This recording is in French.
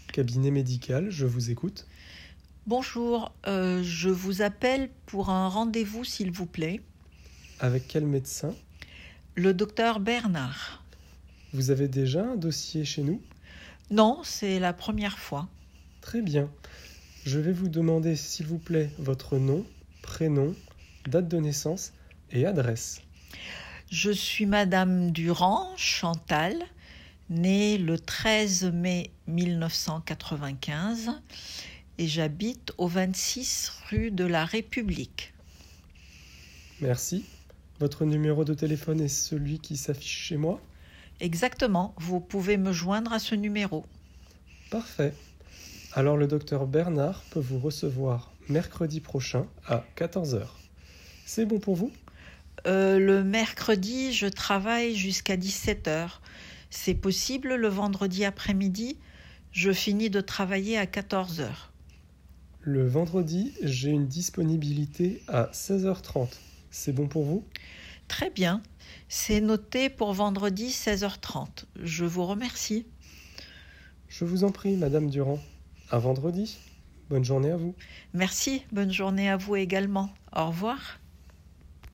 Cabinet médical, je vous écoute. Bonjour, je vous appelle pour un rendez-vous s'il vous plaît. Avec quel médecin? Le docteur Bernard. Vous avez déjà un dossier chez nous? Non, c'est la première fois. Très bien. Je vais vous demander, s'il vous plaît, votre nom, prénom, date de naissance et adresse. Je suis Madame Durand, Chantal, née le 13 mai 1995 et j'habite au 26 rue de la République. Merci. Votre numéro de téléphone est celui qui s'affiche chez moi? Exactement, vous pouvez me joindre à ce numéro. Parfait. Alors le docteur Bernard peut vous recevoir mercredi prochain à 14 h. C'est bon pour vous? Le mercredi, je travaille jusqu'à 17h. C'est possible le vendredi après-midi? Je finis de travailler à 14h. Le vendredi, j'ai une disponibilité à 16h30. C'est bon pour vous? Très bien. C'est noté pour vendredi 16h30. Je vous remercie. Je vous en prie, Madame Durand. À vendredi. Bonne journée à vous. Merci. Bonne journée à vous également. Au revoir.